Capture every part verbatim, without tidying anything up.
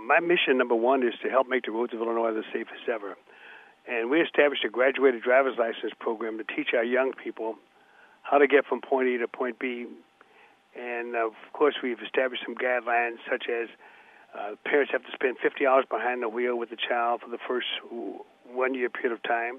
my mission, number one, is to help make the roads of Illinois the safest ever. And we established a graduated driver's license program to teach our young people how to get from point A to point B. And, uh, of course, we've established some guidelines such as uh, parents have to spend fifty hours behind the wheel with the child for the first one-year period of time.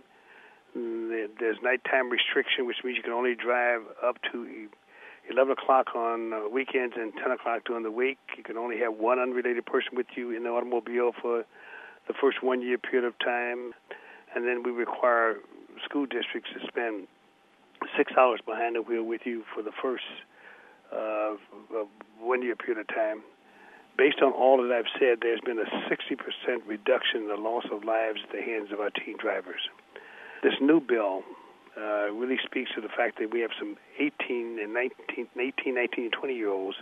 There's nighttime restriction, which means you can only drive up to eleven o'clock on uh, weekends and ten o'clock during the week. You can only have one unrelated person with you in the automobile for the first one-year period of time. And then we require school districts to spend six hours behind the wheel with you for the first uh, one-year period of time. Based on all that I've said, there's been a sixty percent reduction in the loss of lives at the hands of our teen drivers. This new bill uh, really speaks to the fact that we have some eighteen and nineteen, eighteen, nineteen, and twenty-year-olds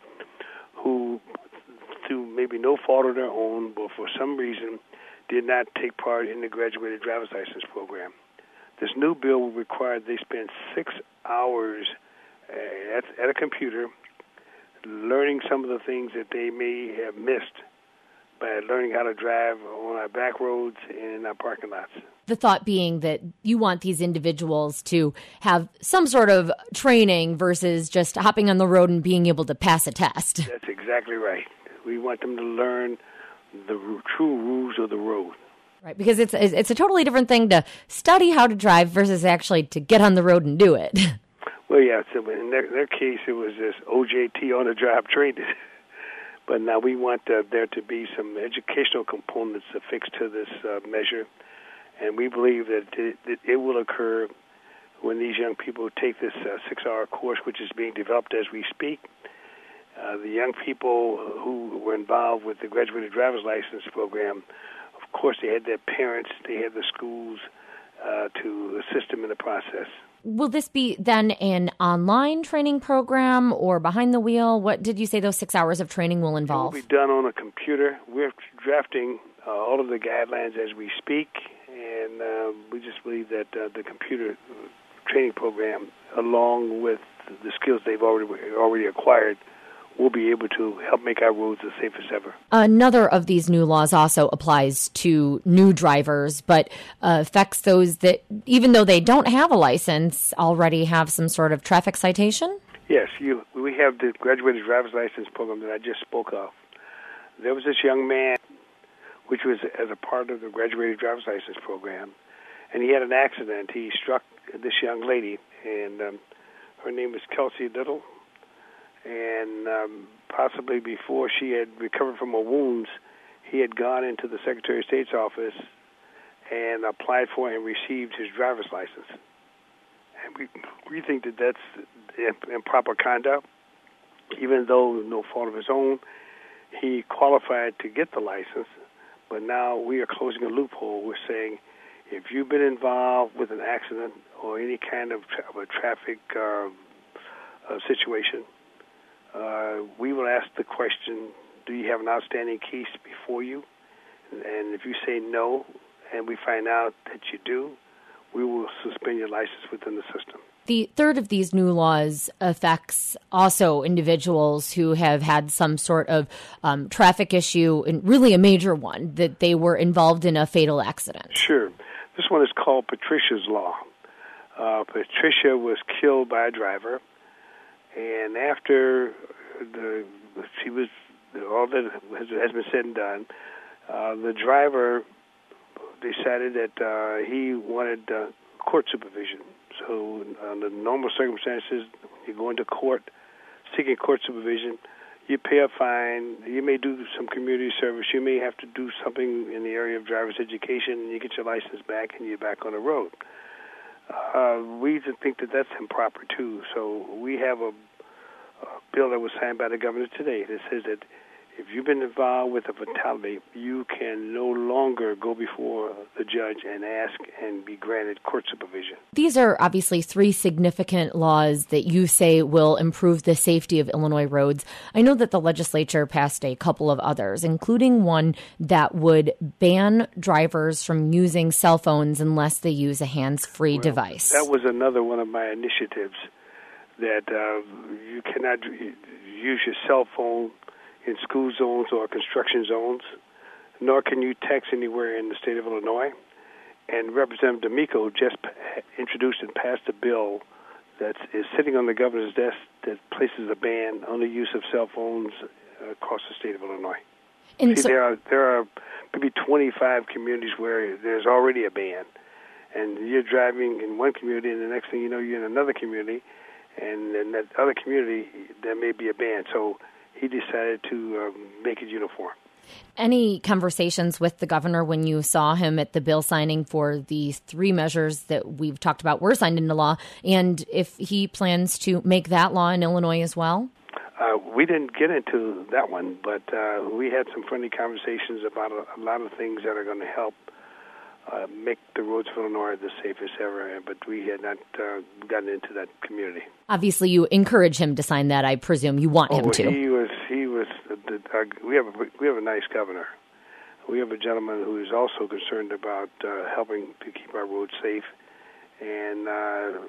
who, through maybe no fault of their own, but for some reason, did not take part in the graduated driver's license program. This new bill will require they spend six hours at, at a computer learning some of the things that they may have missed by learning how to drive on our back roads and in our parking lots. The thought being that you want these individuals to have some sort of training versus just hopping on the road and being able to pass a test. That's exactly right. We want them to learn the true rules of the road. Right, because it's it's a totally different thing to study how to drive versus actually to get on the road and do it. Well, yeah, so in their, their case, it was just O J T, on the job training. But now we want uh, there to be some educational components affixed to this uh, measure, and we believe that it, that it will occur when these young people take this uh, six-hour course, which is being developed as we speak. Uh, the young people who were involved with the graduated driver's license program, of course, they had their parents, they had the schools uh, to assist them in the process. Will this be then an online training program or behind the wheel? What did you say those six hours of training will involve? It will be done on a computer. We're drafting uh, all of the guidelines as we speak, and uh, we just believe that uh, the computer training program, along with the skills they've already already acquired, will be able to help make our roads as safe as ever. Another of these new laws also applies to new drivers, but uh, affects those that, even though they don't have a license, already have some sort of traffic citation? Yes, you, we have the graduated driver's license program that I just spoke of. There was this young man, which was as a part of the graduated driver's license program, and he had an accident. He struck this young lady, and um, her name was Kelsey Little. And um, possibly before she had recovered from her wounds, he had gone into the Secretary of State's office and applied for and received his driver's license. And we we think that that's improper conduct. Even though no fault of his own, he qualified to get the license. But now we are closing a loophole. We're saying if you've been involved with an accident or any kind of, tra- of a traffic uh, uh, situation, Uh, we will ask the question, do you have an outstanding case before you? And if you say no, and we find out that you do, we will suspend your license within the system. The third of these new laws affects also individuals who have had some sort of um, traffic issue, and really a major one, that they were involved in a fatal accident. Sure. This one is called Patricia's Law. Uh, Patricia was killed by a driver. And after the she was all that has, has been said and done, uh, the driver decided that uh, he wanted uh, court supervision. So, under normal circumstances, you go into court seeking court supervision. You pay a fine. You may do some community service. You may have to do something in the area of driver's education, and you get your license back, and you're back on the road. Uh, we think that that's improper, too. So we have a, a bill that was signed by the governor today that says that if you've been involved with a fatality, you can no longer go before the judge and ask and be granted court supervision. These are obviously three significant laws that you say will improve the safety of Illinois roads. I know that the legislature passed a couple of others, including one that would ban drivers from using cell phones unless they use a hands-free well, device. That was another one of my initiatives, that uh, you cannot use your cell phone in school zones or construction zones. nor can you text anywhere in the state of Illinois. And Representative D'Amico just introduced and passed a bill that is sitting on the governor's desk that places a ban on the use of cell phones across the state of Illinois. And See, so, there are there are maybe twenty-five communities where there's already a ban, and you're driving in one community, and the next thing you know, you're in another community, and in that other community, there may be a ban. So he decided to um, make it uniform. Any conversations with the governor when you saw him at the bill signing for the three measures that we've talked about were signed into law, and if he plans to make that law in Illinois as well? Uh, we didn't get into that one, but uh, we had some friendly conversations about a, a lot of things that are going to help uh, make the roads of Illinois the safest ever, but we had not uh, gotten into that community. Obviously, you encourage him to sign that, I presume. You want oh, him to. he was, he was, the, our, we have a, we have a nice governor. We have a gentleman who is also concerned about uh, helping to keep our roads safe, and uh,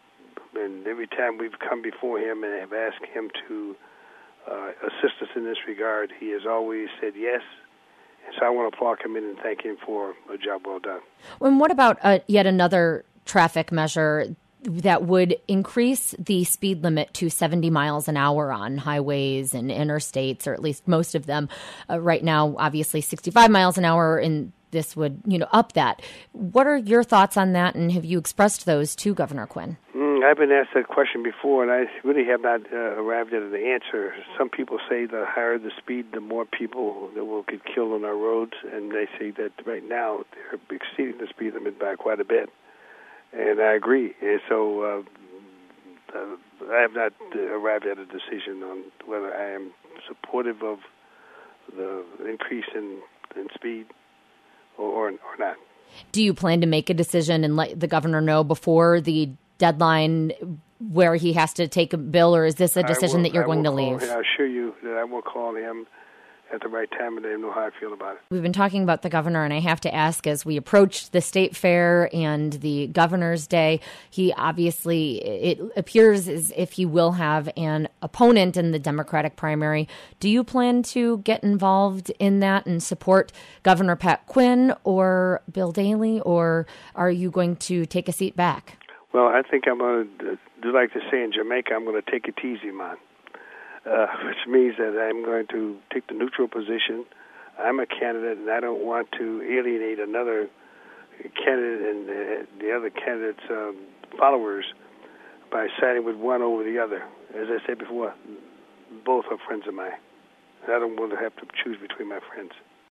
and every time we've come before him and have asked him to uh, assist us in this regard, he has always said yes. And so I want to applaud him in and thank him for a job well done. And what about uh, yet another traffic measure that would increase the speed limit to seventy miles an hour on highways and interstates, or at least most of them? Uh, right now, obviously, sixty-five miles an hour, and this would, you know, up that. What are your thoughts on that, and have you expressed those to Governor Quinn? Mm, I've been asked that question before, and I really have not uh, arrived at an answer. Some people say the higher the speed, the more people that will get killed on our roads, and they say that right now they're exceeding the speed limit by quite a bit. And I agree. And so uh, uh, I have not uh, arrived at a decision on whether I am supportive of the increase in, in speed or, or, or not. Do you plan to make a decision and let the governor know before the deadline where he has to take a bill, or is this a decision will, that you're I going to call, leave? I assure you that I will call him at the right time and let him know how I feel about it. We've been talking about the governor, and I have to ask, as we approach the state fair and the governor's day, he obviously, it appears as if he will have an opponent in the Democratic primary. Do you plan to get involved in that and support Governor Pat Quinn or Bill Daley, or are you going to take a seat back? Well, I think I'm going to do like they say in Jamaica, I'm going to take it easy, man. Uh, which means that I'm going to take the neutral position. I'm a candidate, and I don't want to alienate another candidate and uh, the other candidate's um, followers by siding with one over the other. As I said before, both are friends of mine. I don't want to have to choose between my friends.